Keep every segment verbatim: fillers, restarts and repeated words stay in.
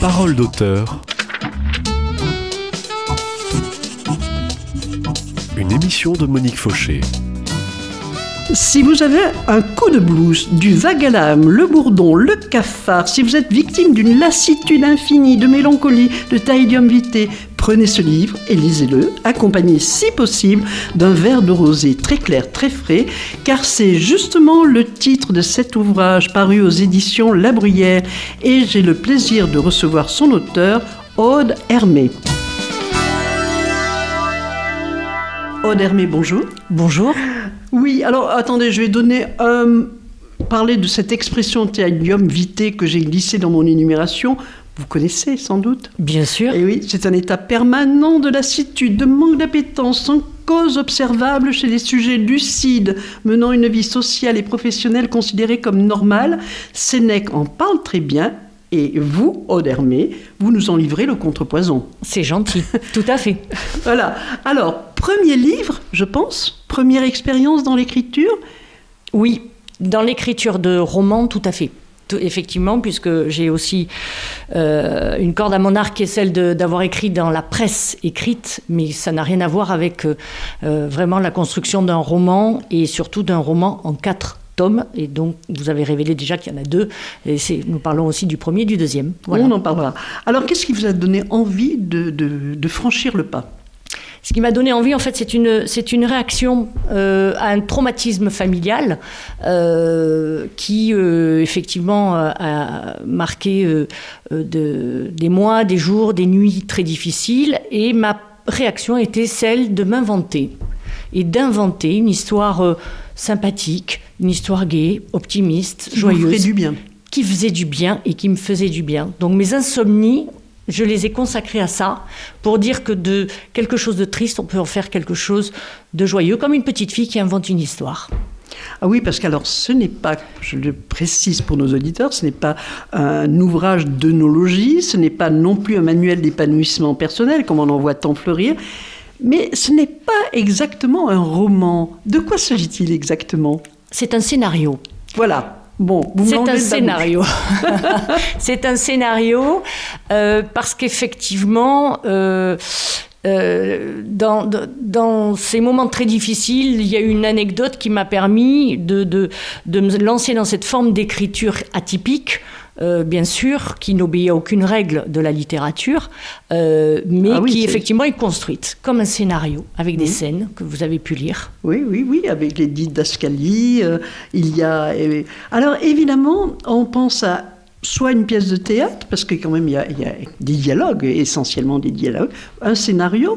Parole d'auteur. Une émission de Monique Fauché. Si vous avez un coup de blues, du vague à l'âme, le bourdon, le cafard, si vous êtes victime d'une lassitude infinie, de mélancolie, de taïdium vitae, prenez ce livre et lisez-le, accompagné si possible d'un verre de rosé très clair, très frais, car c'est justement le titre de cet ouvrage paru aux éditions La Bruyère et j'ai le plaisir de recevoir son auteur, Aude Hermé. Aude Hermé, bonjour. Bonjour. Oui, alors attendez, je vais donner un... parler de cette expression taïdium vitae que j'ai glissée dans mon énumération. Vous connaissez sans doute ? Bien sûr. Et oui, c'est un état permanent de lassitude, de manque d'appétence, sans cause observable chez les sujets lucides, menant une vie sociale et professionnelle considérée comme normale. Sénèque en parle très bien. Et vous, Aude Hermé, vous nous en livrez le contrepoison. C'est gentil, tout à fait. Voilà. Alors, premier livre, je pense, première expérience dans l'écriture ? Oui, dans l'écriture de romans, tout à fait. Tout, effectivement, puisque j'ai aussi euh, une corde à mon arc qui est celle de, d'avoir écrit dans la presse écrite, mais ça n'a rien à voir avec euh, vraiment la construction d'un roman et surtout d'un roman en quatre tomes, et donc vous avez révélé déjà qu'il y en a deux, et c'est, nous parlons aussi du premier et du deuxième. Voilà. On en parlera. Alors, qu'est-ce qui vous a donné envie de, de, de franchir le pas ? Ce qui m'a donné envie, en fait, c'est une, c'est une réaction euh, à un traumatisme familial euh, qui, euh, effectivement, a marqué euh, de, des mois, des jours, des nuits très difficiles, et ma réaction était celle de m'inventer, et d'inventer une histoire euh, sympathique, une histoire gaie, optimiste, qui joyeuse. Qui vous ferait du bien. Qui faisait du bien et qui me faisait du bien. Donc mes insomnies, je les ai consacrées à ça, pour dire que de quelque chose de triste, on peut en faire quelque chose de joyeux, comme une petite fille qui invente une histoire. Ah oui, parce qu'alors ce n'est pas, je le précise pour nos auditeurs, ce n'est pas un ouvrage d'œnologie, ce n'est pas non plus un manuel d'épanouissement personnel, comme on en voit tant fleurir, mais ce n'est pas exactement un roman. De quoi s'agit-il exactement ? C'est un scénario. Voilà. Bon, vous c'est un scénario. C'est un scénario euh, parce qu'effectivement, euh, euh, dans, dans ces moments très difficiles, il y a eu une anecdote qui m'a permis de, de, de me lancer dans cette forme d'écriture atypique. Euh, bien sûr, qui n'obéit à aucune règle de la littérature, euh, mais ah oui, qui c'est... effectivement est construite comme un scénario, avec des mmh. scènes que vous avez pu lire. Oui, oui, oui, avec les didascalies, euh, il y a... Euh, alors évidemment, on pense à soit une pièce de théâtre, parce que quand même il y a, il y a des dialogues, essentiellement des dialogues, un scénario,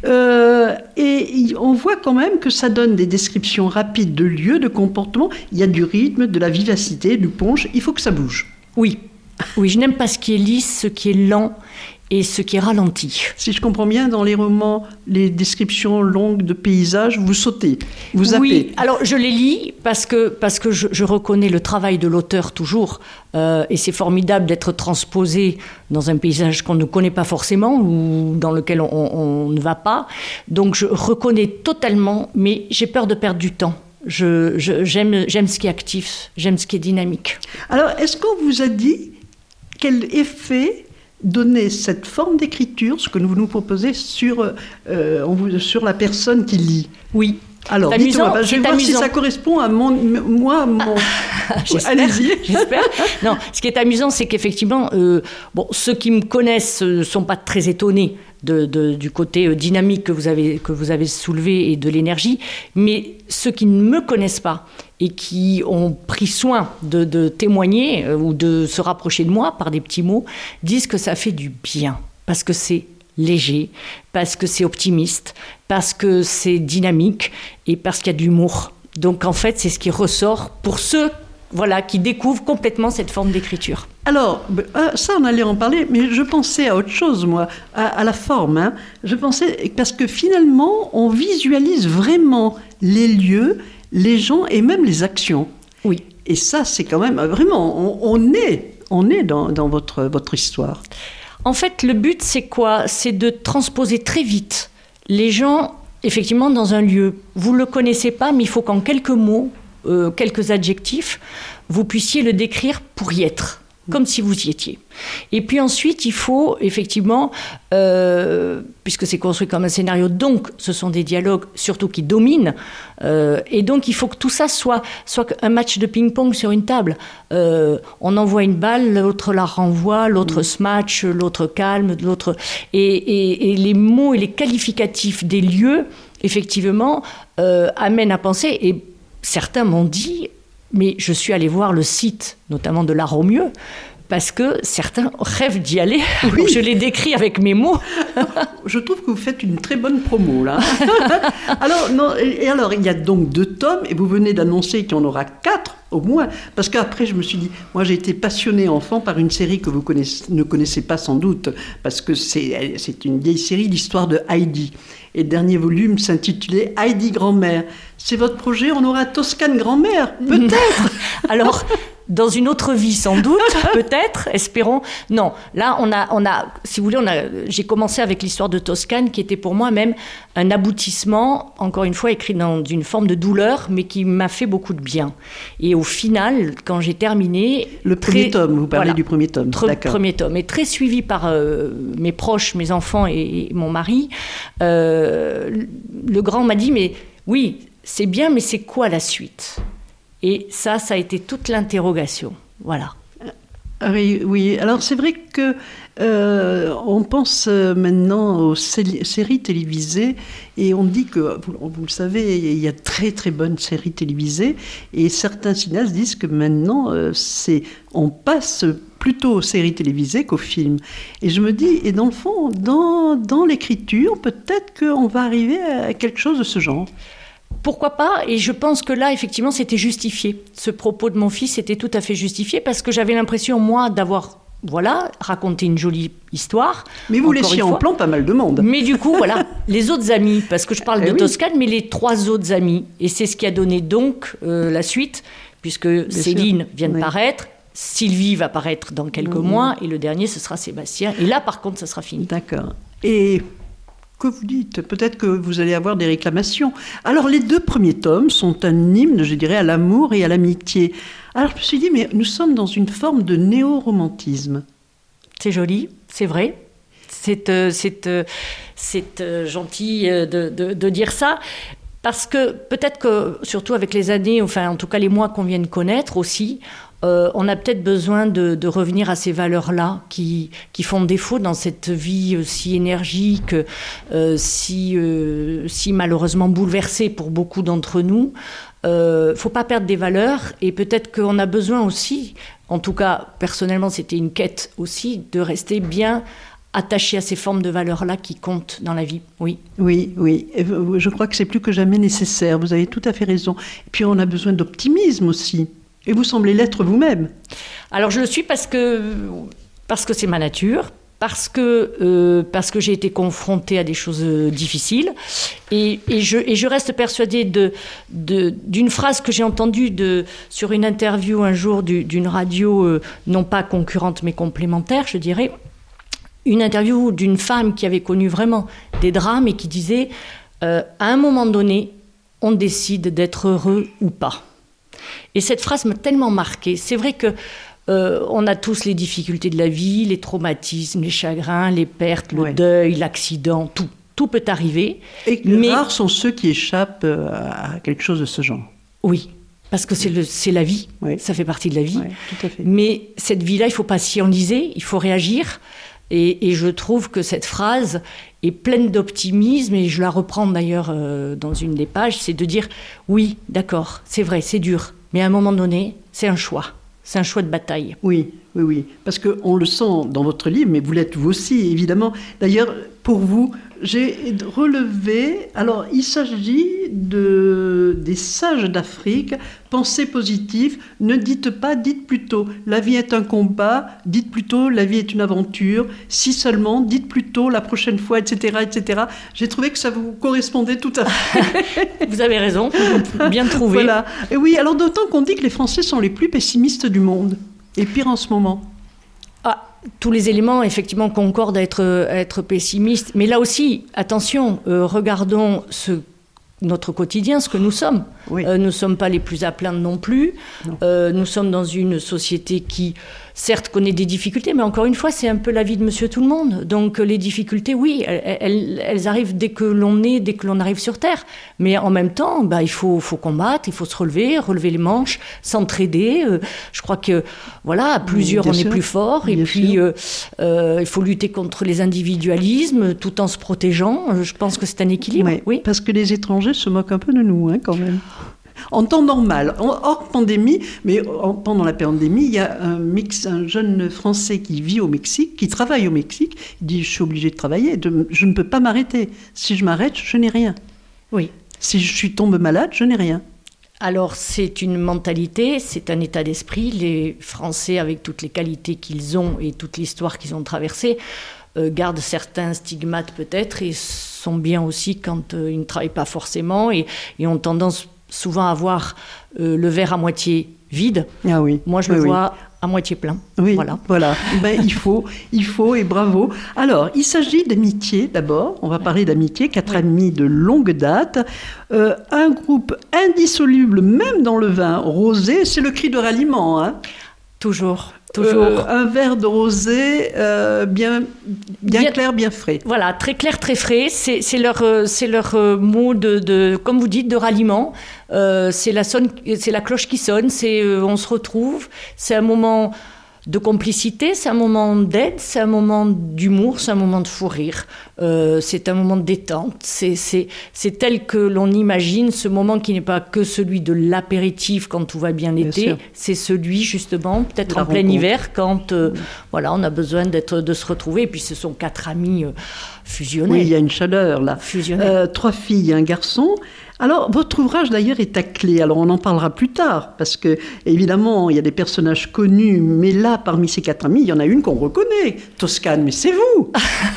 euh, et on voit quand même que ça donne des descriptions rapides de lieux, de comportements, il y a du rythme, de la vivacité, du punch, il faut que ça bouge. Oui, oui, je n'aime pas ce qui est lisse, ce qui est lent et ce qui est ralenti. Si je comprends bien, dans les romans, les descriptions longues de paysages, vous sautez, vous zappez. Oui, alors je les lis parce que, parce que je, je reconnais le travail de l'auteur toujours, euh, et c'est formidable d'être transposé dans un paysage qu'on ne connaît pas forcément ou dans lequel on, on ne va pas. Donc je reconnais totalement, mais j'ai peur de perdre du temps. Je, je, j'aime, j'aime ce qui est actif, j'aime ce qui est dynamique. Alors, est-ce qu'on vous a dit quel effet donnait cette forme d'écriture, ce que vous nous proposez, sur, euh, on vous, sur la personne qui lit ? Oui. Alors, c'est dites-moi, amusant, je vais c'est voir amusant. si ça correspond à mon, moi, mon... j'espère, allez-y. J'espère. Non, ce qui est amusant, c'est qu'effectivement, euh, bon, ceux qui me connaissent ne sont pas très étonnés de, de, du côté dynamique que vous avez, que vous avez soulevé et de l'énergie, mais ceux qui ne me connaissent pas et qui ont pris soin de, de témoigner euh, ou de se rapprocher de moi par des petits mots, disent que ça fait du bien, parce que c'est léger, parce que c'est optimiste, parce que c'est dynamique et parce qu'il y a de l'humour. Donc en fait, c'est ce qui ressort pour ceux voilà, qui découvrent complètement cette forme d'écriture. Alors, ça, on allait en parler, mais je pensais à autre chose, moi, à, à la forme. Hein. Je pensais, parce que finalement, on visualise vraiment les lieux, les gens et même les actions. Oui. Et ça, c'est quand même, vraiment, on, on est, on est dans, dans votre, votre histoire. En fait, le but, c'est quoi ? C'est de transposer très vite les gens, effectivement, dans un lieu. Vous ne le connaissez pas, mais il faut qu'en quelques mots, euh, quelques adjectifs, vous puissiez le décrire pour y être. comme si vous y étiez. Et puis ensuite, il faut effectivement, euh, puisque c'est construit comme un scénario, donc ce sont des dialogues surtout qui dominent, euh, et donc il faut que tout ça soit, soit un match de ping-pong sur une table. Euh, on envoie une balle, l'autre la renvoie, l'autre se match, l'autre calme, l'autre... Et, et, et les mots et les qualificatifs des lieux, effectivement, euh, amènent à penser, et certains m'ont dit... Mais je suis allée voir le site, notamment de l'Art au Mieux, parce que certains rêvent d'y aller. Oui. Je l'ai décrit avec mes mots. Je trouve que vous faites une très bonne promo, là. alors, non, et alors, il y a donc deux tomes, et vous venez d'annoncer qu'il y en aura quatre, au moins. Parce qu'après, je me suis dit, moi, j'ai été passionnée enfant par une série que vous connaissez, ne connaissez pas sans doute, parce que c'est, c'est une vieille série, l'histoire de Heidi. Et le dernier volume s'intitulait Heidi Grand-mère. C'est votre projet, on aura Toscane Grand-mère, peut-être. Alors, dans une autre vie sans doute, peut-être, espérons. Non, là, on a, on a, si vous voulez, on a, j'ai commencé avec l'histoire de Toscane, qui était pour moi même un aboutissement, encore une fois, écrit dans une forme de douleur, mais qui m'a fait beaucoup de bien. Et au final, quand j'ai terminé... Le premier très, tome, vous parlez voilà, du premier tome, tre- d'accord. premier tome, et très suivi par euh, mes proches, mes enfants et, et mon mari. Euh, le grand m'a dit, mais oui, c'est bien, mais c'est quoi la suite ? Et ça, ça a été toute l'interrogation. Voilà. Oui, oui. Alors c'est vrai que euh, on pense maintenant aux sé- séries télévisées et on dit que, vous, vous le savez, il y a très très bonnes séries télévisées et certains cinéastes disent que maintenant euh, c'est, on passe plutôt aux séries télévisées qu'aux films. Et je me dis, et dans le fond, dans, dans l'écriture, peut-être qu'on va arriver à quelque chose de ce genre. Pourquoi pas ? Et je pense que là, effectivement, c'était justifié. Ce propos de mon fils était tout à fait justifié parce que j'avais l'impression, moi, d'avoir, voilà, raconté une jolie histoire. Mais vous laissiez en plan pas mal de monde. Mais du coup, voilà, les autres amis, parce que je parle eh de oui. Toscane, mais les trois autres amis. Et c'est ce qui a donné donc euh, la suite, puisque Bien Céline sûr. vient de oui. paraître, Sylvie va paraître dans quelques mmh. mois, et le dernier, ce sera Sébastien. Et là, par contre, ça sera fini. D'accord. Et... que vous dites ? Peut-être que vous allez avoir des réclamations. Alors, les deux premiers tomes sont un hymne, je dirais, à l'amour et à l'amitié. Alors, je me suis dit, mais nous sommes dans une forme de néo-romantisme. C'est joli, c'est vrai. C'est, euh, c'est, euh, c'est euh, gentil de, de, de dire ça. Parce que peut-être que, surtout avec les années, enfin, en tout cas les mois qu'on vient de connaître aussi, Euh, on a peut-être besoin de, de revenir à ces valeurs-là qui, qui font défaut dans cette vie euh, si énergique, euh, si, euh, si malheureusement bouleversée pour beaucoup d'entre nous. Il euh, ne faut pas perdre des valeurs et peut-être qu'on a besoin aussi, en tout cas personnellement c'était une quête aussi, de rester bien attaché à ces formes de valeurs-là qui comptent dans la vie. Oui. Oui, oui. Et je crois que c'est plus que jamais nécessaire. Vous avez tout à fait raison. Et puis on a besoin d'optimisme aussi. Et vous semblez l'être vous-même. Alors je le suis parce que, parce que c'est ma nature, parce que, euh, parce que j'ai été confrontée à des choses difficiles. Et, et, je, et je reste persuadée de, de, d'une phrase que j'ai entendue de, sur une interview un jour du, d'une radio, euh, non pas concurrente mais complémentaire, je dirais. Une interview d'une femme qui avait connu vraiment des drames et qui disait euh, « à un moment donné, on décide d'être heureux ou pas ». Et cette phrase m'a tellement marquée. C'est vrai que euh, on a tous les difficultés de la vie, les traumatismes, les chagrins, les pertes, le ouais. deuil, l'accident, tout. Tout peut arriver. Et mais... rares sont ceux qui échappent à quelque chose de ce genre. Oui, parce que c'est, le, c'est la vie. Oui. Ça fait partie de la vie. Oui, tout à fait. Mais cette vie-là, il ne faut pas s'y enliser, il faut réagir. Et, et je trouve que cette phrase est pleine d'optimisme, et je la reprends d'ailleurs euh, dans une des pages, c'est de dire « oui, d'accord, c'est vrai, c'est dur, mais à un moment donné, c'est un choix, c'est un choix de bataille. » Oui, oui, oui, parce qu'on le sent dans votre livre, mais vous l'êtes vous aussi, évidemment. D'ailleurs, pour vous, j'ai relevé, alors il s'agit de, des sages d'Afrique, pensez positif, ne dites pas, dites plutôt, la vie est un combat, dites plutôt, la vie est une aventure, si seulement, dites plutôt, la prochaine fois, et cetera, et cetera. J'ai trouvé que ça vous correspondait tout à fait. Vous avez raison, bien trouvé. Voilà. Et oui, alors d'autant qu'on dit que les Français sont les plus pessimistes du monde, et pire en ce moment. Ah, tous les éléments, effectivement, concordent à être, à être pessimistes. Mais là aussi, attention, euh, regardons ce, notre quotidien, ce que nous sommes. Oui. Euh, nous ne sommes pas les plus à plaindre non plus. Euh, nous sommes dans une société qui, certes, connaît des difficultés, mais encore une fois, c'est un peu la vie de monsieur tout le monde. Donc les difficultés, oui, elles, elles, elles arrivent dès que l'on est, dès que l'on arrive sur Terre. Mais en même temps, bah, il faut, faut combattre, il faut se relever, relever les manches, s'entraider. Euh, je crois que, voilà, à plusieurs, Bien on sûr. est plus fort. Bien Et puis, euh, sûr. euh, il faut lutter contre les individualismes tout en se protégeant. Je pense que c'est un équilibre. Ouais, Oui. parce que les étrangers se moquent un peu de nous, hein, quand même. En temps normal, en- hors pandémie, mais en- pendant la pandémie, il y a un, mix, un jeune Français qui vit au Mexique, qui travaille au Mexique. Il dit, je suis obligé de travailler, de- je ne peux pas m'arrêter. Si je m'arrête, je n'ai rien. Oui. Si je suis tombe malade, je n'ai rien. Alors, c'est une mentalité, c'est un état d'esprit. Les Français, avec toutes les qualités qu'ils ont et toute l'histoire qu'ils ont traversée, euh, gardent certains stigmates peut-être et sont bien aussi quand euh, ils ne travaillent pas forcément et, et ont tendance souvent à voir euh, le verre à moitié vide. Ah oui. Moi, je oui, le oui. vois à moitié plein. Oui, Voilà. voilà. Ben, il faut, il faut et bravo. Alors, il s'agit d'amitié d'abord. On va parler d'amitié, quatre Oui. amis de longue date. Euh, un groupe indissoluble, même dans le vin rosé, c'est le cri de ralliement. Hein. Toujours, toujours. Euh, un verre de rosé euh, bien, bien, Bien- clair, bien frais. Voilà, très clair, très frais. C'est, c'est leur, euh, c'est leur euh, mot de, de, comme vous dites, de ralliement. Euh, c'est la sonne, c'est la cloche qui sonne. C'est, euh, on se retrouve. C'est un moment de complicité, c'est un moment d'aide, c'est un moment d'humour, c'est un moment de fou rire. Euh, c'est un moment de détente. C'est, c'est, c'est tel que l'on imagine ce moment qui n'est pas que celui de l'apéritif quand tout va bien Bien l'été. sûr. C'est celui justement peut-être De la en plein rencontre. hiver quand euh, voilà on a besoin d'être de se retrouver. Et puis ce sont quatre amis euh, fusionnels. Oui, il y a une chaleur là. Fusionnels. Euh, trois filles et un garçon. Alors, votre ouvrage d'ailleurs est à clé. Alors, on en parlera plus tard, parce que évidemment, il y a des personnages connus, mais là, parmi ces quatre amis, il y en a une qu'on reconnaît. Toscane, mais c'est vous.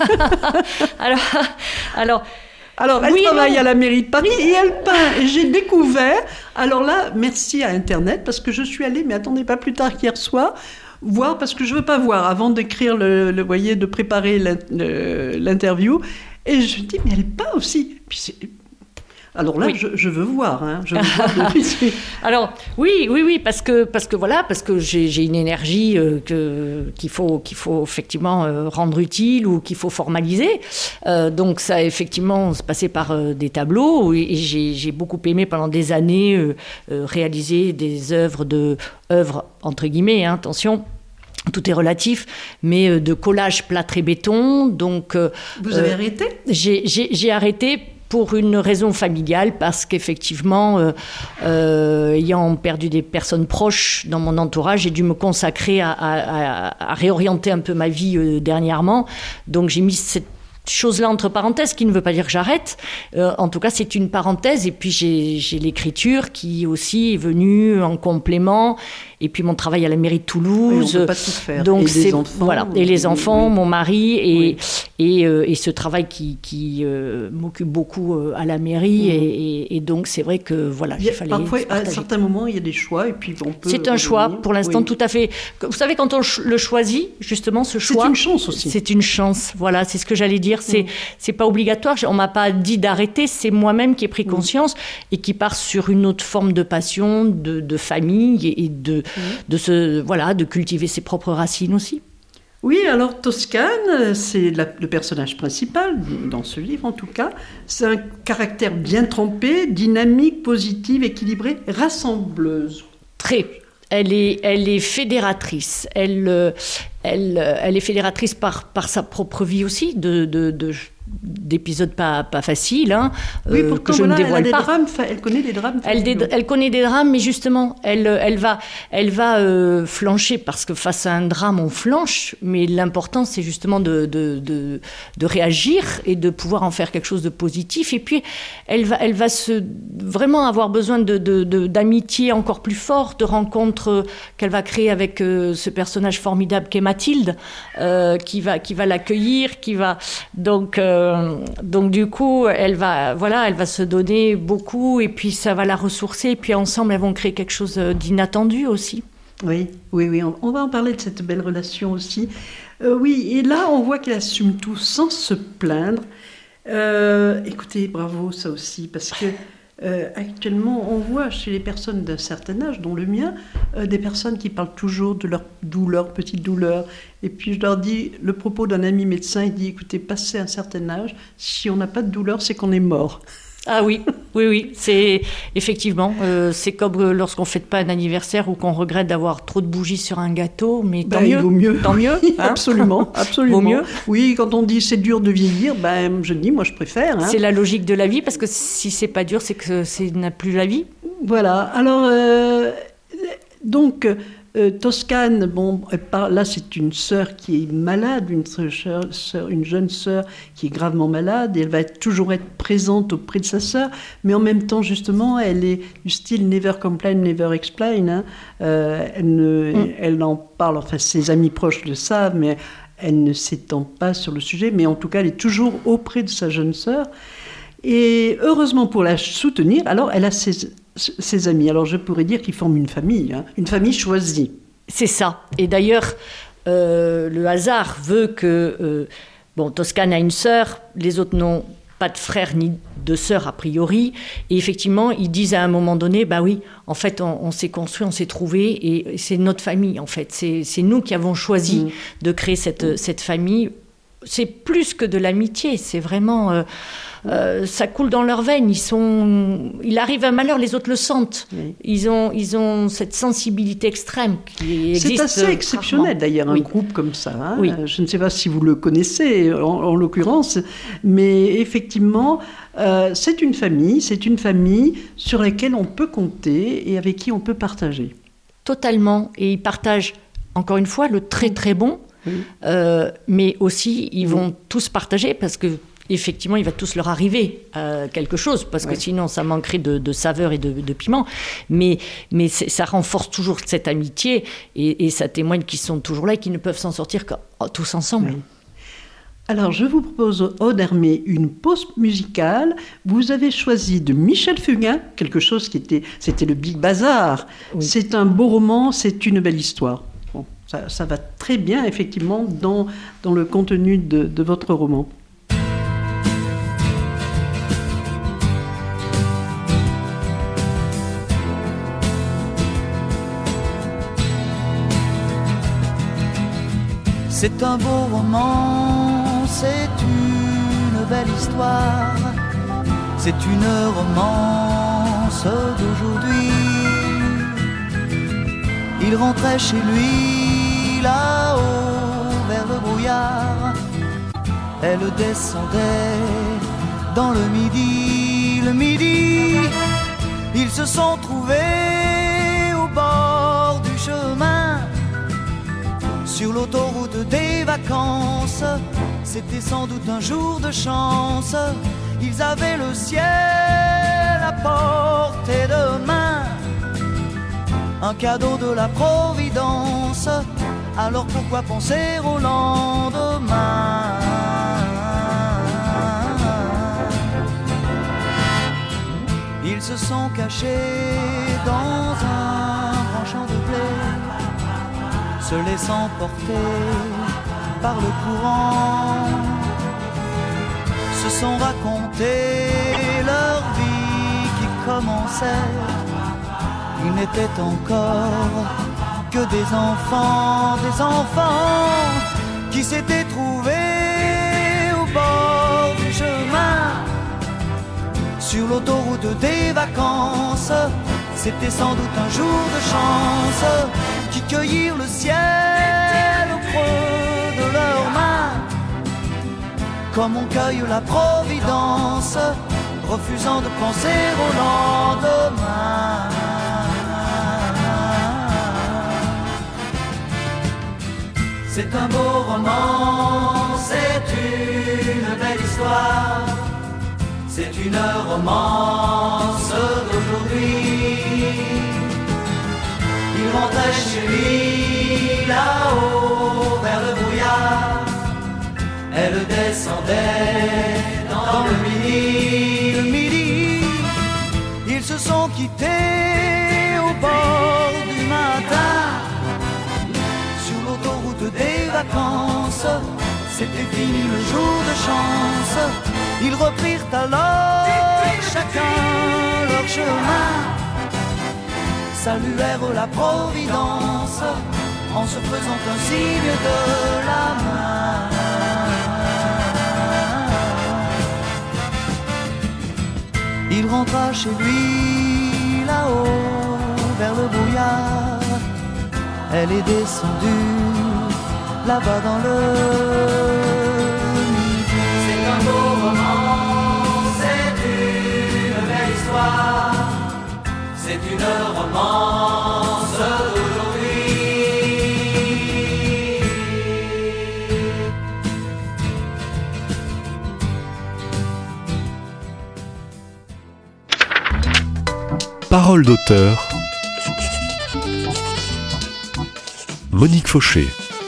alors, alors Alors, elle Oui, travaille non. à la mairie de Paris et elle peint. Et j'ai découvert, alors là, merci à Internet, parce que je suis allée, mais attendez, pas plus tard qu'hier soir, voir, parce que je ne veux pas voir, avant d'écrire, le, le voyez, de préparer l'in- le- l'interview. Et je me dis, mais elle peint aussi. Puis c'est... Alors là, Oui. je, je veux voir. Hein, je veux voir depuis. Alors oui, oui, oui, parce que parce que voilà, parce que j'ai, j'ai une énergie euh, que qu'il faut qu'il faut effectivement euh, rendre utile ou qu'il faut formaliser. Euh, donc ça a effectivement se passé par euh, des tableaux et, et j'ai, j'ai beaucoup aimé pendant des années euh, euh, réaliser des œuvres de œuvres entre guillemets, hein, attention. Tout est relatif, mais euh, de collage plâtre et béton. Donc euh, Vous avez euh, arrêté? j'ai, j'ai, j'ai arrêté pour une raison familiale, parce qu'effectivement, euh, euh, ayant perdu des personnes proches dans mon entourage, j'ai dû me consacrer à, à, à, à réorienter un peu ma vie euh, dernièrement. Donc j'ai mis cette chose-là entre parenthèses, qui ne veut pas dire que j'arrête. Euh, en tout cas, c'est une parenthèse. Et puis j'ai, j'ai l'écriture qui aussi est venue en complément. Et puis mon travail à la mairie de Toulouse. Oui, on ne peut pas tout faire. Donc et c'est les enfants. voilà, et les enfants, oui. mon mari et Oui. et, euh, et ce travail qui, qui euh, m'occupe beaucoup euh, à la mairie. Mhm. Et, et- et donc c'est vrai que voilà, Il y il a- fallait parfois, se à partager. certains moments, il y a des choix et puis on peut. C'est un choix revenir. pour l'instant Oui. tout à fait. Vous savez, quand on ch- le choisit, justement, ce C'est choix. une chance aussi. C'est une chance, voilà, c'est ce que j'allais dire. C'est Mm. c'est pas obligatoire. On m'a pas dit d'arrêter. C'est moi-même qui ai Mm. pris conscience et qui part sur une autre forme de passion, de, de famille et de Mm. de se voilà, de cultiver ses propres racines aussi. Oui, alors Toscane, c'est la- le personnage principal, dans ce livre en tout cas. C'est un caractère bien trempé, dynamique, positive, équilibrée, rassembleuse. Très. Elle est, elle est fédératrice. Elle, euh, elle, euh, elle est fédératrice par, par sa propre vie aussi, de, de, de- d'épisodes pas, pas faciles, hein, Oui, euh, pourtant, que je voilà, ne elle a dévoile des pas. drames, fa- elle connaît des drames. Elle, dé- familiaux. elle connaît des drames, mais justement, elle, elle va, elle va euh, flancher, parce que face à un drame, on flanche, mais l'important, c'est justement de, de, de, de réagir et de pouvoir en faire quelque chose de positif. Et puis, elle va, elle va se, vraiment avoir besoin de, de, de- d'amitié encore plus forte, de rencontres euh, qu'elle va créer avec euh, ce personnage formidable qu'est Mathilde, euh, qui va, qui va l'accueillir, qui va... Donc, euh, donc du coup, elle va, voilà, elle va se donner beaucoup, et puis ça va la ressourcer, et puis ensemble, elles vont créer quelque chose d'inattendu aussi. Oui, oui, oui, on, on va en parler de cette belle relation aussi. Euh, oui, et là, on voit qu'elle assume tout sans se plaindre. Euh, écoutez, bravo, ça aussi, parce que euh, actuellement, on voit chez les personnes d'un certain âge, dont le mien, euh, des personnes qui parlent toujours de leurs douleurs, petites douleurs. Et puis je leur dis, le propos d'un ami médecin, il dit, écoutez, passé un certain âge, si on n'a pas de douleur, c'est qu'on est mort. Ah oui, oui, oui, c'est effectivement, euh, c'est comme lorsqu'on ne fête pas un anniversaire ou qu'on regrette d'avoir trop de bougies sur un gâteau, mais tant Ben, il mieux, vaut mieux. tant mieux, hein. Absolument, absolument. Vaut mieux. Oui, quand on dit c'est dur de vieillir, ben je dis, moi je préfère. Hein. C'est la logique de la vie, parce que si c'est pas dur, c'est que c'est n'a plus la vie. Voilà. Alors, euh, donc, euh, Toscane, bon, elle parle- là, c'est une sœur qui est malade, une, sœur, sœur- une jeune sœur qui est gravement malade, et elle va être, toujours être présente auprès de sa sœur, mais en même temps, justement, elle est du style never complain, never explain. Hein. Euh, elle, ne, Mm. elle en parle, enfin, ses amis proches le savent, mais elle ne s'étend pas sur le sujet, mais en tout cas, elle est toujours auprès de sa jeune sœur. Et heureusement pour la soutenir, alors elle a ses, ses amis. Alors je pourrais dire qu'ils forment une famille, hein, une famille choisie. C'est ça. Et d'ailleurs, euh, le hasard veut que euh, bon, Toscane a une sœur, les autres n'ont pas de frère ni de sœur a priori. Et effectivement, ils disent à un moment donné, bah oui, en fait, on, on s'est construit, on s'est trouvé, et c'est notre famille en fait. C'est, c'est nous qui avons choisi Mmh. de créer cette, mmh. cette famille. C'est plus que de l'amitié, c'est vraiment... Euh, euh, ça coule dans leurs veines. Ils sont, il arrive un malheur, les autres le sentent. Oui. Ils ont, ils ont cette sensibilité extrême qui existe. C'est assez exceptionnel rarement. d'ailleurs, un Oui. groupe comme ça. Hein. Oui. Euh, Je ne sais pas si vous le connaissez en, en l'occurrence, mais effectivement, euh, c'est une famille, c'est une famille sur laquelle on peut compter et avec qui on peut partager. Totalement. Et ils partagent, encore une fois, le très très bon, Oui. euh, mais aussi ils Oui. vont tous partager parce que effectivement, il va tous leur arriver euh, quelque chose, parce que Ouais. sinon, ça manquerait de, de saveur et de, de piment. Mais, mais c'est, ça renforce toujours cette amitié, et, et ça témoigne qu'ils sont toujours là et qu'ils ne peuvent s'en sortir que oh, tous ensemble. Oui. Alors, je vous propose, Aude Hermé, une pause musicale. Vous avez choisi de Michel Fugain, quelque chose qui était... C'était le Big Bazar. Oui. C'est un beau roman, c'est une belle histoire. Bon, ça, ça va très bien, effectivement, dans, dans le contenu de, de votre roman. C'est un beau roman, c'est une belle histoire, c'est une romance d'aujourd'hui. Il rentrait chez lui là-haut vers le brouillard, elle descendait dans le midi, le midi. Ils se sont trouvés au bord du chemin, sur l'autoroute des vacances. C'était sans doute un jour de chance. Ils avaient le ciel à portée de main, un cadeau de la Providence. Alors pourquoi penser au lendemain? Ils se sont cachés dans un grand champ de blé, se laissant porter par le courant, se sont racontés leur vie qui commençait. Ils n'étaient encore que des enfants, des enfants qui s'étaient trouvés au bord du chemin, sur l'autoroute des vacances. C'était sans doute un jour de chance, qui cueillirent le ciel au creux de leurs mains, comme on cueille la Providence, refusant de penser au lendemain. C'est un beau roman, c'est une belle histoire, c'est une romance d'aujourd'hui. Il rentrait chez lui là-haut vers le brouillard, elle descendait dans le midi, le midi. Ils se sont quittés au bord du matin, sur l'autoroute des vacances. C'était fini le jour de chance. Ils reprirent alors chacun leur chemin, saluèrent la Providence en se faisant un signe de la main. Il rentra chez lui là-haut vers le brouillard. Elle est descendue là-bas dans le midi. C'est un beau roman, c'est une belle histoire, c'est une romance d'aujourd'hui. Parole d'auteur. Monique Fauché.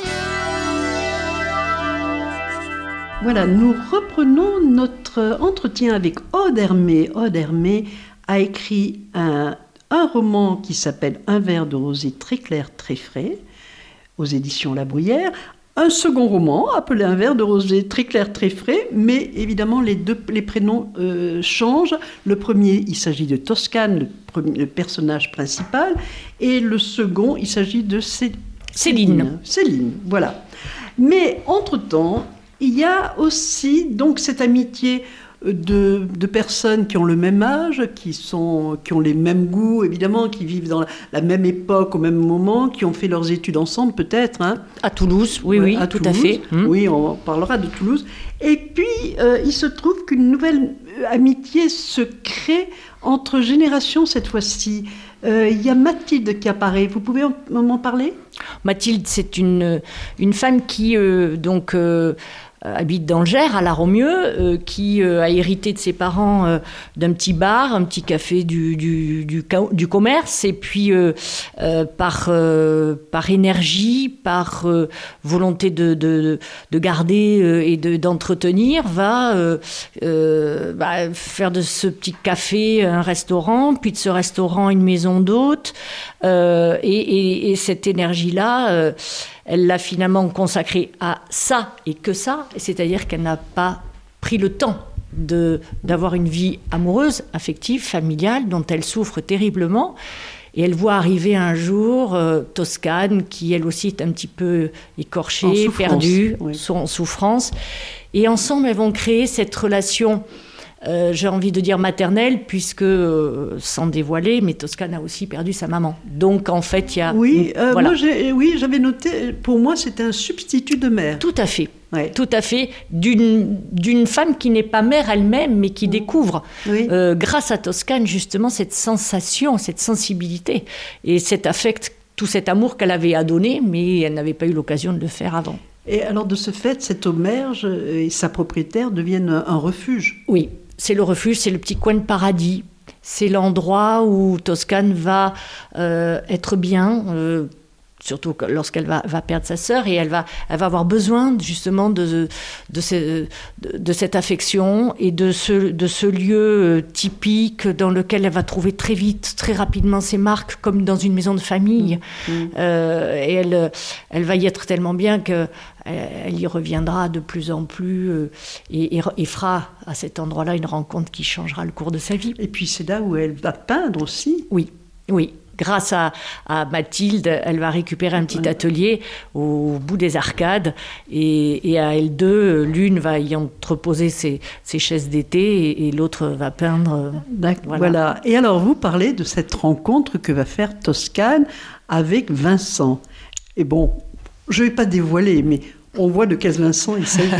Voilà, nous reprenons notre entretien avec Aude Hermé. Aude Hermé a écrit un, un roman qui s'appelle Un verre de rosé très clair, très frais, aux éditions La Bruyère. Un second roman appelé Un verre de rosé très clair, très frais, mais évidemment les, deux, les prénoms euh, changent. Le premier, il s'agit de Toscane, le, premier, le personnage principal, et le second, il s'agit de Cé- Céline. Céline, voilà. Mais entre-temps, il y a aussi donc cette amitié de, de personnes qui ont le même âge, qui, sont, qui ont les mêmes goûts, évidemment, qui vivent dans la, la même époque, au même moment, qui ont fait leurs études ensemble, peut-être. Hein. À Toulouse, oui, Ouais, oui, à tout Toulouse. à fait. Mmh. Oui, on parlera de Toulouse. Et puis, euh, il se trouve qu'une nouvelle amitié se crée entre générations cette fois-ci. Euh, il y a Mathilde qui apparaît. Vous pouvez en- m'en parler ? Mathilde, c'est une, une femme qui euh, donc euh, habite dans le Gers, à La Romieux, euh, qui euh, a hérité de ses parents euh, d'un petit bar, un petit café du, du, du, du commerce, et puis euh, euh, par, euh, par énergie, par euh, volonté de, de, de garder euh, et de, d'entretenir, va euh, euh, bah, faire de ce petit café un restaurant, puis de ce restaurant une maison d'hôtes, euh, et, et, et cette énergie-là, euh, elle l'a finalement consacrée à ça et que ça, c'est-à-dire qu'elle n'a pas pris le temps de, d'avoir une vie amoureuse, affective, familiale, dont elle souffre terriblement. Et elle voit arriver un jour euh, Toscane, qui elle aussi est un petit peu écorchée, perdue, oui. en souffrance. Et ensemble, elles vont créer cette relation, euh, j'ai envie de dire maternelle, puisque, euh, sans dévoiler, mais Toscane a aussi perdu sa maman. Donc en fait, il y a... Oui, euh, voilà. moi j'ai, oui, j'avais noté, pour moi c'était un substitut de mère. Tout à fait. Ouais. Tout à fait, d'une, d'une femme qui n'est pas mère elle-même, mais qui découvre, Oui. euh, grâce à Toscane, justement, cette sensation, cette sensibilité et cet affect, tout cet amour qu'elle avait à donner, mais elle n'avait pas eu l'occasion de le faire avant. Et alors de ce fait, cette auberge et sa propriétaire deviennent un, un refuge. Oui, c'est le refuge, c'est le petit coin de paradis. C'est l'endroit où Toscane va euh, être bien, euh, surtout lorsqu'elle va, va perdre sa sœur, et elle va, elle va avoir besoin justement de, de, ce, de, de cette affection et de ce, de ce lieu typique dans lequel elle va trouver très vite, très rapidement ses marques, comme dans une maison de famille. Mmh. Euh, et elle, elle va y être tellement bien que elle y reviendra de plus en plus euh, et, et, et fera à cet endroit-là une rencontre qui changera le cours de sa vie. Et puis c'est là où elle va peindre aussi. Oui, oui. Grâce à, à Mathilde, elle va récupérer un petit ouais. atelier au bout des arcades et, et à elle deux, l'une va y entreposer ses, ses chaises d'été et, et l'autre va peindre. D'accord, voilà. voilà. Et alors vous parlez de cette rencontre que va faire Toscane avec Vincent. Et bon, je ne vais pas dévoiler, mais on voit de quel Vincent il s'agit.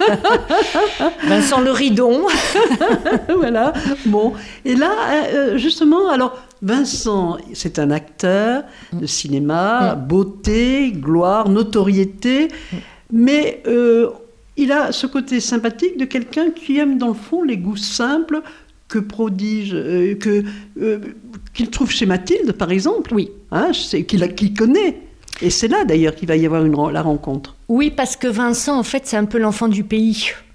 Vincent le Ridon. Voilà. Bon. Et là, euh, justement, alors, Vincent, c'est un acteur de cinéma, mmh. beauté, gloire, notoriété, mmh. mais euh, il a ce côté sympathique de quelqu'un qui aime, dans le fond, les goûts simples que prodige, euh, que, euh, qu'il trouve chez Mathilde, par exemple. Oui. Hein, c'est, qu'il, qu'il connaît. Et c'est là, d'ailleurs, qu'il va y avoir une, la rencontre. Oui, parce que Vincent, en fait, c'est un peu l'enfant du pays.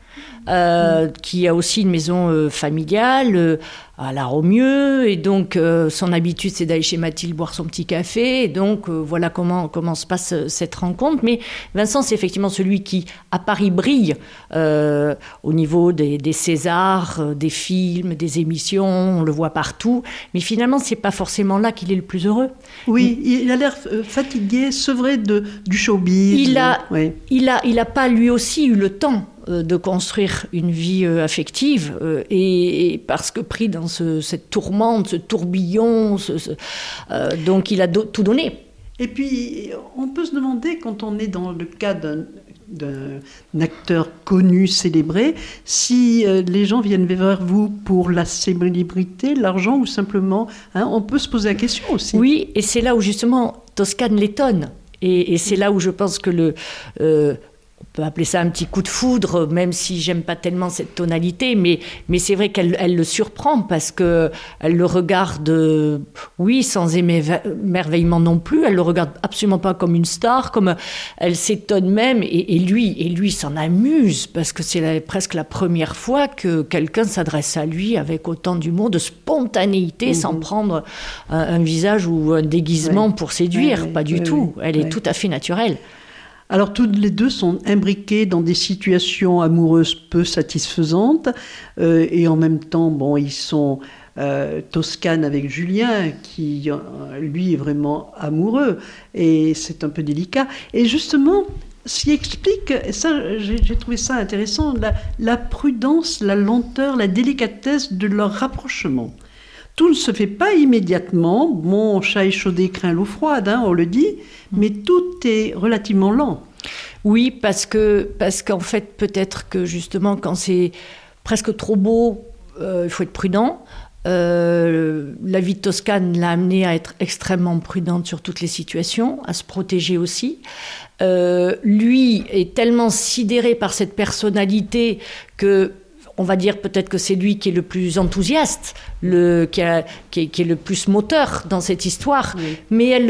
euh, qui a aussi une maison euh, familiale euh, à la Romieux, et donc euh, son habitude c'est d'aller chez Mathilde boire son petit café, et donc euh, voilà comment, comment se passe euh, cette rencontre. Mais Vincent, c'est effectivement celui qui à Paris brille euh, au niveau des, des Césars, euh, des films, des émissions, on le voit partout, mais finalement c'est pas forcément là qu'il est le plus heureux. Oui, il a l'air euh, fatigué, sevré de, du showbiz. Il a, oui. il a, il a pas lui aussi eu le temps de construire une vie affective, et, et parce que pris dans ce, cette tourmente, ce tourbillon, ce, ce, euh, donc il a do, tout donné. Et puis, on peut se demander, quand on est dans le cas d'un, d'un acteur connu, célébré, si euh, les gens viennent vers vous pour la célébrité, l'argent, ou simplement, hein, on peut se poser la question aussi. Oui, et c'est là où justement Toscane l'étonne, et, et c'est là où je pense que le... Euh, on peut appeler ça un petit coup de foudre, même si j'aime pas tellement cette tonalité, mais, mais c'est vrai qu'elle elle le surprend, parce qu'elle le regarde, oui, sans émerveillement non plus, elle le regarde absolument pas comme une star, comme elle s'étonne même, et, et lui, et lui s'en amuse, parce que c'est la, presque la première fois que quelqu'un s'adresse à lui avec autant d'humour, de spontanéité, mmh. sans prendre un, un visage ou un déguisement ouais. pour séduire, ouais, ouais, pas du ouais, tout, ouais, elle ouais. est tout à fait naturelle. Alors, tous les deux sont imbriqués dans des situations amoureuses peu satisfaisantes, euh, et en même temps, bon, ils sont euh, Toscane avec Julien, qui, euh, lui, est vraiment amoureux, et c'est un peu délicat. Et justement, ce qui explique, et ça, j'ai, j'ai trouvé ça intéressant, la, la prudence, la lenteur, la délicatesse de leur rapprochement. Tout ne se fait pas immédiatement. Bon, chat échaudé craint l'eau froide, hein, on le dit, mais tout est relativement lent. Oui, parce que parce qu'en fait, peut-être que justement, quand c'est presque trop beau, euh, il faut être prudent. Euh, la vie de Toscane l'a amenée à être extrêmement prudente sur toutes les situations, à se protéger aussi. Euh, lui est tellement sidéré par cette personnalité que... On va dire peut-être que c'est lui qui est le plus enthousiaste, le, qui, a, qui, est, qui est le plus moteur dans cette histoire. Oui. Mais elle,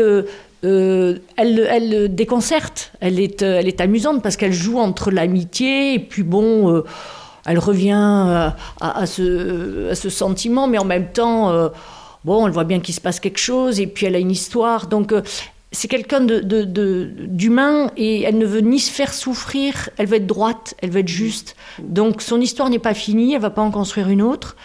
euh, elle, elle, elle déconcerte, elle est, elle est amusante parce qu'elle joue entre l'amitié et puis bon, euh, elle revient à, à, ce, à ce sentiment, mais en même temps, euh, bon, elle voit bien qu'il se passe quelque chose et puis elle a une histoire. Donc, euh, c'est quelqu'un de, de, de, d'humain, et elle ne veut ni se faire souffrir, elle veut être droite, elle veut être juste. Donc son histoire n'est pas finie, elle ne va pas en construire une autre.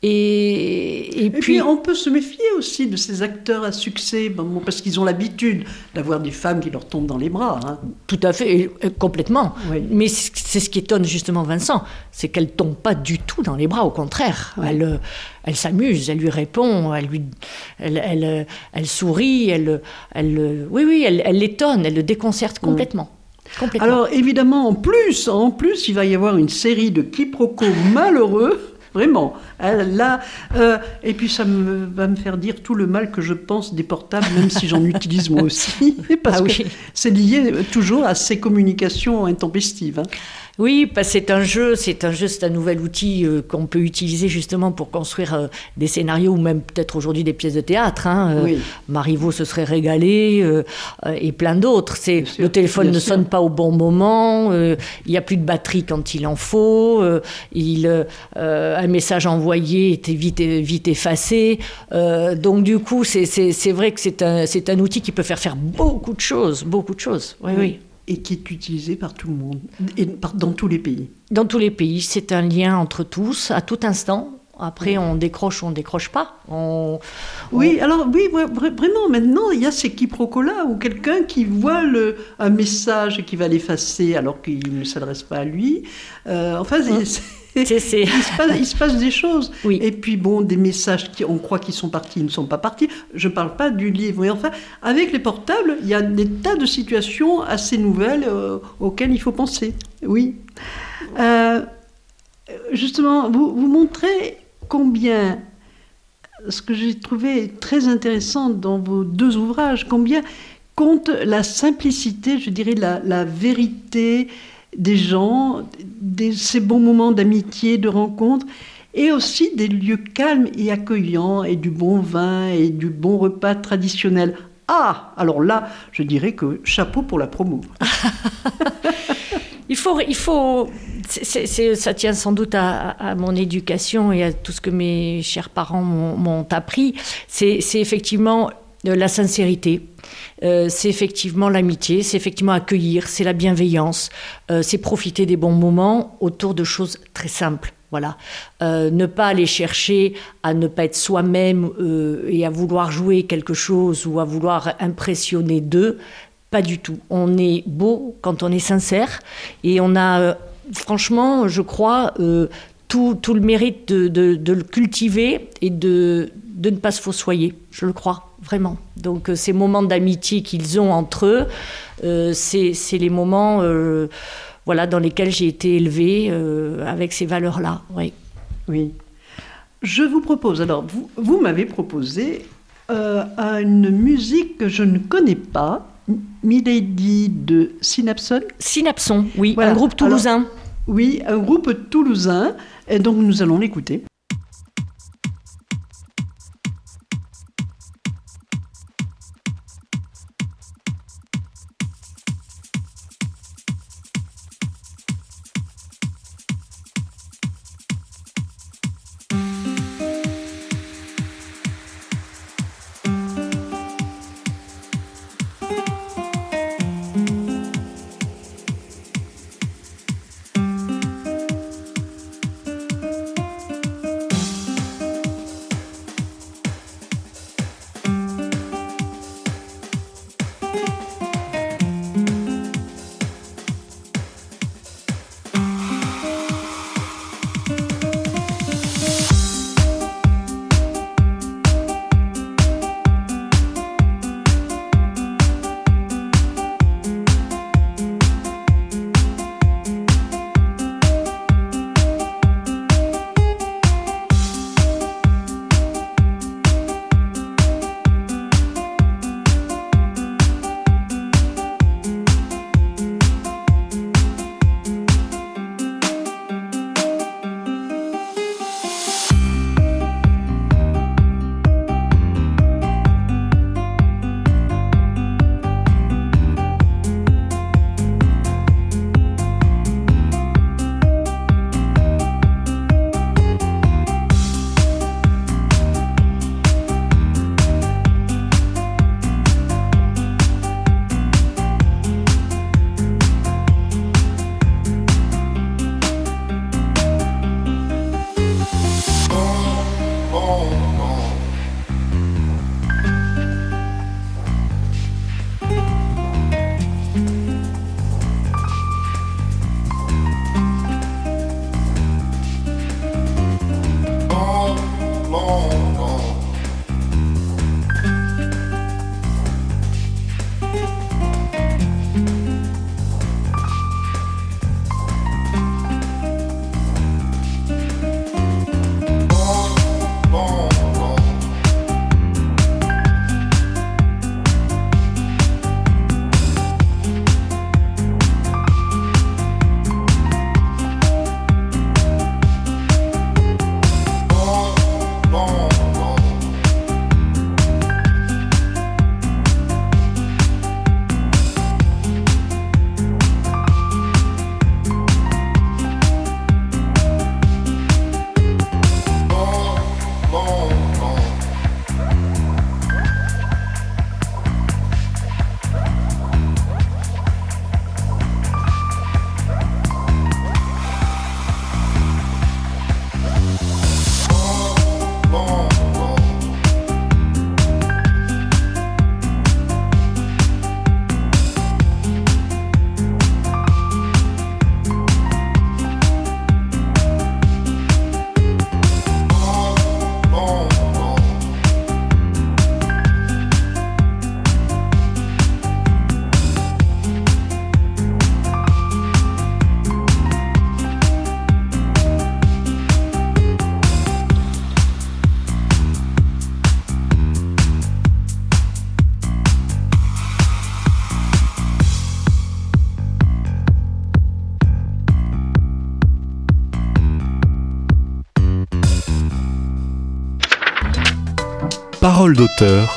Et, et, et puis, puis on peut se méfier aussi de ces acteurs à succès, bon, parce qu'ils ont l'habitude d'avoir des femmes qui leur tombent dans les bras. Hein. Tout à fait, complètement. Oui. Mais c'est, c'est ce qui étonne justement Vincent, c'est qu'elle ne tombe pas du tout dans les bras, au contraire. Oui. Elle, elle s'amuse, elle lui répond, elle, lui, elle, elle, elle sourit, elle, elle, oui, oui, elle, elle l'étonne, elle le déconcerte complètement. Mmh. complètement. Alors évidemment, en plus, en plus, il va y avoir une série de quiproquos malheureux. Vraiment. Là, euh, et puis ça me, va me faire dire tout le mal que je pense des portables, même si j'en utilise moi aussi, parce ah oui. que c'est lié toujours à ces communications intempestives. Hein. Oui, parce que c'est un jeu, c'est un jeu, c'est un nouvel outil euh, qu'on peut utiliser justement pour construire euh, des scénarios ou même peut-être aujourd'hui des pièces de théâtre. Hein. Euh, oui. Marivaux se serait régalé euh, euh, et plein d'autres. C'est, sûr, le téléphone ne sûr. sonne pas au bon moment, euh, il n'y a plus de batterie quand il en faut, euh, il, euh, un message envoyé était vite, vite effacé. Euh, donc du coup, c'est, c'est, c'est vrai que c'est un, c'est un outil qui peut faire faire beaucoup de choses, beaucoup de choses. Oui, oui. oui. Et qui est utilisé par tout le monde, et par, dans tous les pays. Dans tous les pays, c'est un lien entre tous, à tout instant. Après, on décroche ou on ne décroche pas. On, on... Oui, alors, oui, vraiment, maintenant, il y a ces quiproquos-là, où quelqu'un qui voit le, un message et qui va l'effacer alors qu'il ne s'adresse pas à lui. Euh, enfin, mmh. c'est... C'est, c'est... Il, se passe, il se passe des choses. Oui. Et puis, bon, des messages qui on croit qu'ils sont partis, ils ne sont pas partis. Je ne parle pas du livre. Mais enfin, avec les portables, il y a des tas de situations assez nouvelles euh, auxquelles il faut penser. Oui. Euh, justement, vous, vous montrez combien, ce que j'ai trouvé très intéressant dans vos deux ouvrages, combien compte la simplicité, je dirais, la, la vérité des gens, des, ces bons moments d'amitié, de rencontre, et aussi des lieux calmes et accueillants, et du bon vin, et du bon repas traditionnel. Ah, alors là, je dirais que chapeau pour la promo. Il faut, il faut c'est, c'est, ça tient sans doute à, à mon éducation et à tout ce que mes chers parents m'ont, m'ont appris. C'est, c'est effectivement la sincérité, euh, c'est effectivement l'amitié, c'est effectivement accueillir, c'est la bienveillance, euh, c'est profiter des bons moments autour de choses très simples. Voilà, euh, ne pas aller chercher à ne pas être soi-même euh, et à vouloir jouer quelque chose ou à vouloir impressionner d'eux, pas du tout. On est beau quand on est sincère et on a, euh, franchement, je crois, euh, tout, tout le mérite de, de, de le cultiver et de, de ne pas se fossoyer, je le crois, vraiment. Donc euh, ces moments d'amitié qu'ils ont entre eux, euh, c'est, c'est les moments... Euh, Voilà, dans lesquels j'ai été élevée euh, avec ces valeurs-là. Oui. Oui. Je vous propose, alors, vous, vous m'avez proposé euh, une musique que je ne connais pas, Milady de Synapson. Synapson, oui, Voilà. Un groupe toulousain. Alors, oui, un groupe toulousain, et donc nous allons l'écouter. Parole d'auteur.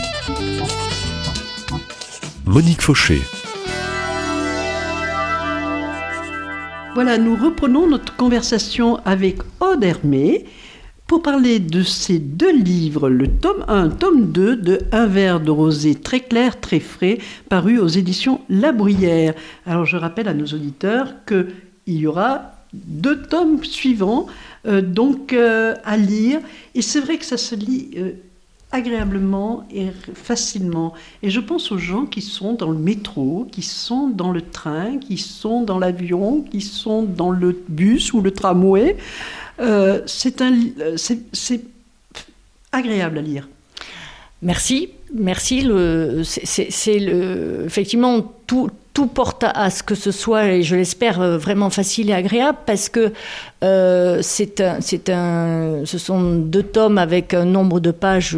Monique Fauché. Voilà, nous reprenons notre conversation avec Aude Hermé pour parler de ces deux livres, le tome un, tome deux de Un verre de rosé très clair, très frais, paru aux éditions La Bruyère. Alors je rappelle à nos auditeurs qu'il y aura deux tomes suivants euh, donc euh, à lire, et c'est vrai que ça se lit euh, agréablement et facilement. Et je pense aux gens qui sont dans le métro, qui sont dans le train, qui sont dans l'avion, qui sont dans le bus ou le tramway. Euh, c'est, un, c'est, c'est agréable à lire. Merci, merci. Le, c'est, c'est, c'est le, effectivement, tout, tout porte à, à ce que ce soit, et je l'espère, vraiment facile et agréable, parce que euh, c'est un, c'est un, ce sont deux tomes avec un nombre de pages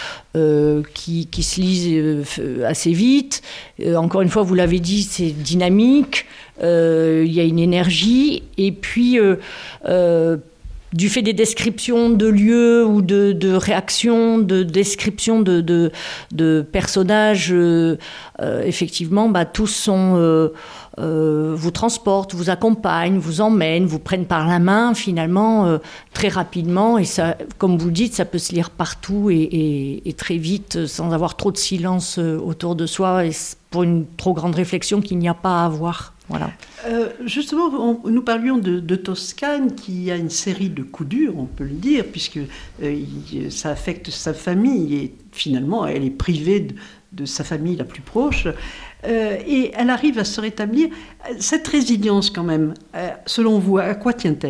euh, qui, qui se lisent euh, assez vite. Euh, encore une fois, vous l'avez dit, c'est dynamique, euh, il y a une énergie, et puis... Euh, euh, du fait des descriptions de lieux ou de, de réactions, de descriptions de, de, de personnages, euh, euh, effectivement, bah, tous sont, euh, euh, vous transportent, vous accompagnent, vous emmènent, vous prennent par la main, finalement, euh, très rapidement. Et ça, comme vous le dites, ça peut se lire partout et, et, et très vite, sans avoir trop de silence autour de soi, et pour une trop grande réflexion qu'il n'y a pas à avoir. Voilà. Euh, justement, on, nous parlions de, de Toscane, qui a une série de coups durs, on peut le dire, puisque euh, il, ça affecte sa famille, et finalement, elle est privée de, de sa famille la plus proche, euh, et elle arrive à se rétablir. Cette résilience, quand même, euh, selon vous, à quoi tient-elle ?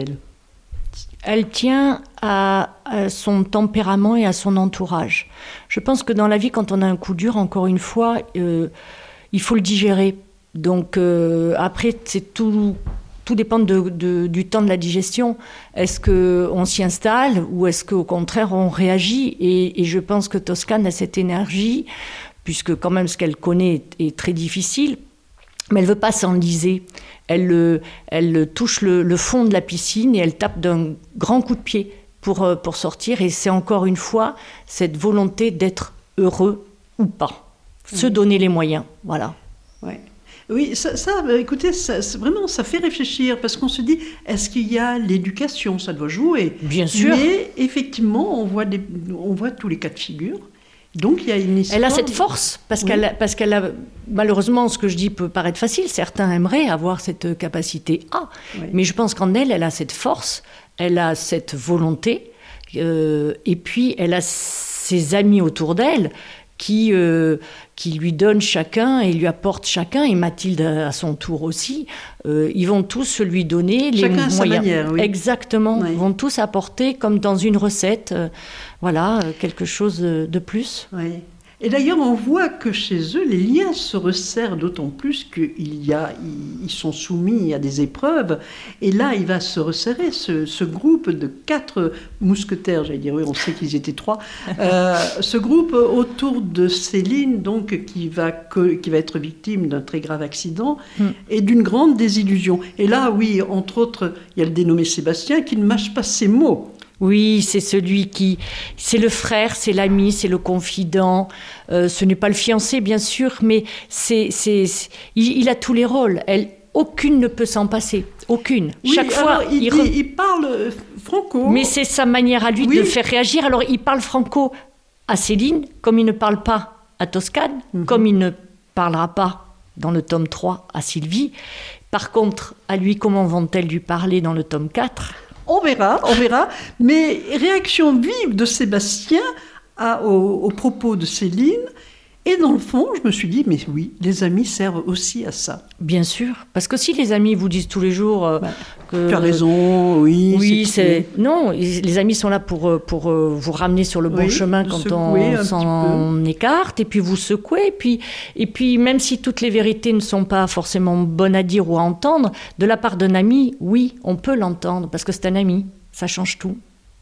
Elle tient à, à son tempérament et à son entourage. Je pense que dans la vie, quand on a un coup dur, encore une fois, euh, il faut le digérer. Donc euh, après, c'est tout, tout dépend de, de, du temps de la digestion. Est-ce qu'on s'y installe ou est-ce qu'au contraire on réagit ? et, et je pense que Toscane a cette énergie, puisque quand même ce qu'elle connaît est, est très difficile, mais elle ne veut pas s'enliser. Elle, elle touche le, le fond de la piscine et elle tape d'un grand coup de pied pour, pour sortir. Et c'est encore une fois cette volonté d'être heureux ou pas. Se donner les moyens, voilà. Ouais. Oui, ça, ça écoutez, ça, vraiment, ça fait réfléchir, parce qu'on se dit, est-ce qu'il y a l'éducation ? Ça doit jouer. Bien sûr. Mais effectivement, on voit, des, on voit tous les cas de figure. Donc, il y a une histoire... Elle a cette force, parce, oui. qu'elle, parce qu'elle a... Malheureusement, ce que je dis peut paraître facile. Certains aimeraient avoir cette capacité A. Oui. Mais je pense qu'en elle, elle a cette force, elle a cette volonté, euh, et puis elle a ses amis autour d'elle, qui, euh, qui lui donnent chacun et lui apportent chacun, et Mathilde à son tour aussi, euh, ils vont tous lui donner les chacun moyens. À sa manière, oui. Exactement, oui. Ils vont tous apporter, comme dans une recette, euh, voilà, quelque chose de, de plus. Oui. Et d'ailleurs, on voit que chez eux, les liens se resserrent d'autant plus qu'ils y a, ils sont soumis à des épreuves. Et là, il va se resserrer ce, ce groupe de quatre mousquetaires, j'allais dire, oui, on sait qu'ils étaient trois, euh, ce groupe autour de Céline, donc, qui va, qui va être victime d'un très grave accident mm. et d'une grande désillusion. Et là, oui, entre autres, il y a le dénommé Sébastien qui ne mâche pas ses mots. Oui, c'est celui qui... C'est le frère, c'est l'ami, c'est le confident. Euh, ce n'est pas le fiancé, bien sûr, mais c'est, c'est, c'est... Il, il a tous les rôles. Elle, aucune ne peut s'en passer. Aucune. Oui, Chaque fois, il, il, dit, re... il parle franco. Mais c'est sa manière à lui oui. de faire réagir. Alors, il parle franco à Céline, comme il ne parle pas à Toscane, mm-hmm. comme il ne parlera pas dans le tome trois à Sylvie. Par contre, à lui, comment vont-elles lui parler dans le tome quatre ? On verra, on verra. Mais réaction vive de Sébastien à, aux, aux propos de Céline. Et dans le fond, je me suis dit, mais oui, les amis servent aussi à ça. Bien sûr. Parce que si les amis vous disent tous les jours euh, bah, que... Tu as raison, oui. Oui, c'est... c'est... Non, les amis sont là pour, pour vous ramener sur le bon oui, chemin quand on s'en écarte, et puis vous secouer. Et puis, et puis, même si toutes les vérités ne sont pas forcément bonnes à dire ou à entendre, de la part d'un ami, oui, on peut l'entendre, parce que c'est un ami. Ça change tout.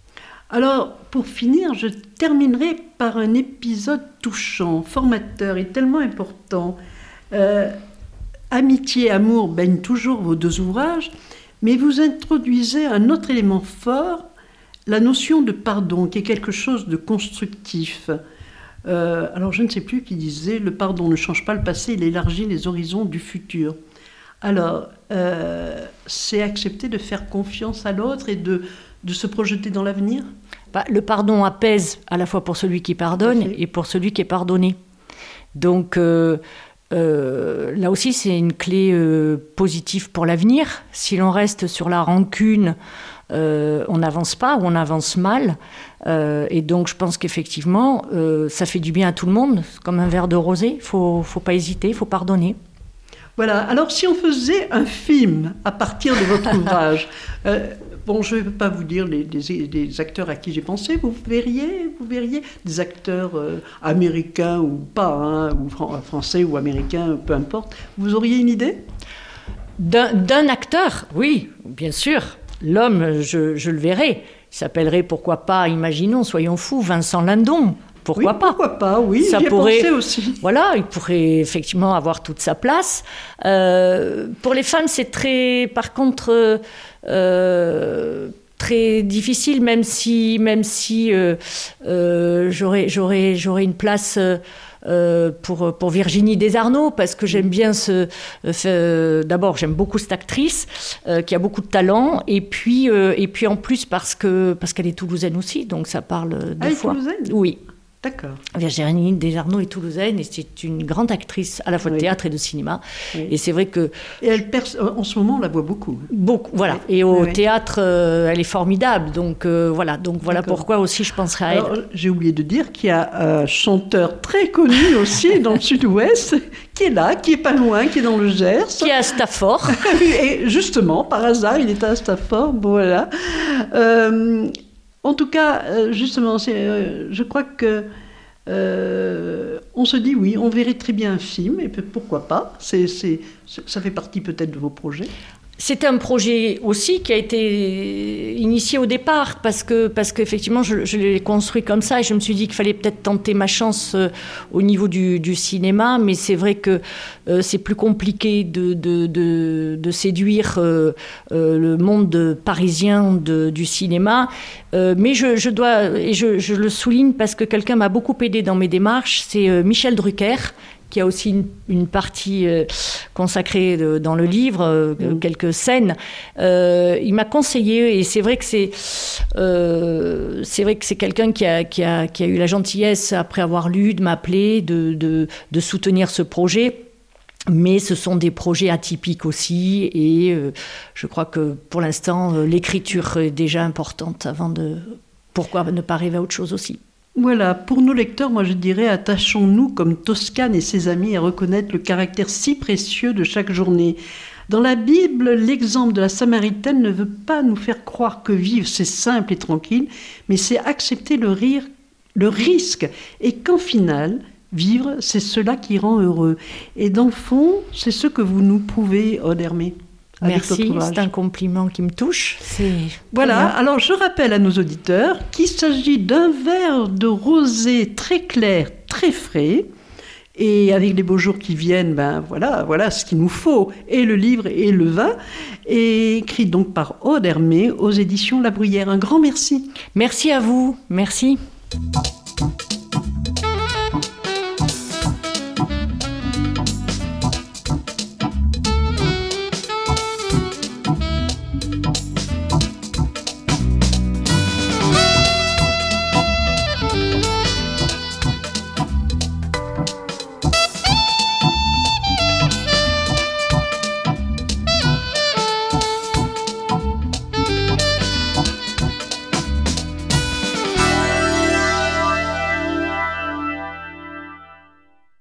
Alors, pour finir, je terminerai par un épisode touchant, formateur et tellement important. Euh, Amitié et amour baignent toujours vos deux ouvrages, mais vous introduisez un autre élément fort, la notion de pardon, qui est quelque chose de constructif. Euh, alors, je ne sais plus qui disait « Le pardon ne change pas le passé, il élargit les horizons du futur ». Alors, euh, c'est accepter de faire confiance à l'autre et de, de se projeter dans l'avenir. Bah, le pardon apaise à la fois pour celui qui pardonne et pour celui qui est pardonné. Donc euh, euh, là aussi, c'est une clé euh, positive pour l'avenir. Si l'on reste sur la rancune, euh, on n'avance pas ou on avance mal. Euh, et donc, je pense qu'effectivement, euh, ça fait du bien à tout le monde, comme un verre de rosé. Il ne faut, faut pas hésiter, il faut pardonner. Voilà, alors si on faisait un film à partir de votre ouvrage, euh, bon, je ne vais pas vous dire les, les, les acteurs à qui j'ai pensé, vous verriez, vous verriez des acteurs euh, américains ou pas, hein, ou fran- français ou américains, peu importe. Vous auriez une idée ? D'un, d'un acteur, oui, bien sûr. L'homme, je, je le verrai. Il s'appellerait, pourquoi pas, imaginons, soyons fous, Vincent Lindon. Pourquoi oui, pas Pourquoi pas, oui, ça j'y ai pourrait, pensé aussi. Voilà, il pourrait effectivement avoir toute sa place. Euh, pour les femmes, c'est très, par contre, euh, très difficile, même si, même si euh, euh, j'aurais, j'aurais, j'aurais une place euh, pour, pour Virginie Desarnod, parce que j'aime bien ce... Euh, d'abord, j'aime beaucoup cette actrice euh, qui a beaucoup de talent, et puis, euh, et puis en plus parce, que, parce qu'elle est toulousaine aussi, donc ça parle deux ah, fois. Toulousaine ? Oui. D'accord. Virginie Desarnod est toulousaine et c'est une grande actrice à la fois de oui. théâtre et de cinéma. Oui. Et c'est vrai que... Et elle perce... en ce moment, on la voit beaucoup. Beaucoup, voilà. Oui. Et au oui, oui. théâtre, euh, elle est formidable. Donc euh, voilà, donc voilà D'accord. pourquoi aussi je penserai à elle. Alors, j'ai oublié de dire qu'il y a un chanteur très connu aussi dans le sud-ouest qui est là, qui est pas loin, qui est dans le Gers. Qui est à Stafford. Et justement, par hasard, il est à Stafford. Voilà. Euh, en tout cas, justement, c'est, euh, je crois que Euh, on se dit oui, on verrait très bien un film, et pourquoi pas, c'est, c'est, ça fait partie peut-être de vos projets. C'était un projet aussi qui a été initié au départ parce que parce qu'effectivement je, je l'ai construit comme ça et je me suis dit qu'il fallait peut-être tenter ma chance euh, au niveau du, du cinéma, mais c'est vrai que euh, c'est plus compliqué de, de, de, de séduire euh, euh, le monde parisien de, du cinéma. Euh, mais je, je dois, et je, je le souligne parce que quelqu'un m'a beaucoup aidé dans mes démarches, c'est euh, Michel Drucker, qui a aussi une, une partie euh, consacrée de, dans le livre, euh, mmh. quelques scènes. Euh, il m'a conseillé, et c'est vrai que c'est, euh, c'est vrai que c'est quelqu'un qui a, qui, a, qui a eu la gentillesse, après avoir lu, de m'appeler, de, de, de soutenir ce projet. Mais ce sont des projets atypiques aussi, et euh, je crois que pour l'instant, euh, l'écriture est déjà importante avant de... Pourquoi ne pas rêver à autre chose aussi ? Voilà, pour nos lecteurs, moi je dirais, attachons-nous comme Toscane et ses amis à reconnaître le caractère si précieux de chaque journée. Dans la Bible, l'exemple de la Samaritaine ne veut pas nous faire croire que vivre c'est simple et tranquille, mais c'est accepter le, rire, le risque, et qu'en final, vivre c'est cela qui rend heureux. Et dans le fond, c'est ce que vous nous prouvez, Aude Hermé. Merci, c'est un compliment qui me touche. C'est... Voilà, alors je rappelle à nos auditeurs qu'il s'agit d'un verre de rosé très clair, très frais, et avec les beaux jours qui viennent, ben voilà, voilà ce qu'il nous faut, et le livre et le vin, et écrit donc par Aude Hermé aux éditions La Bruyère. Un grand merci. Merci à vous, merci.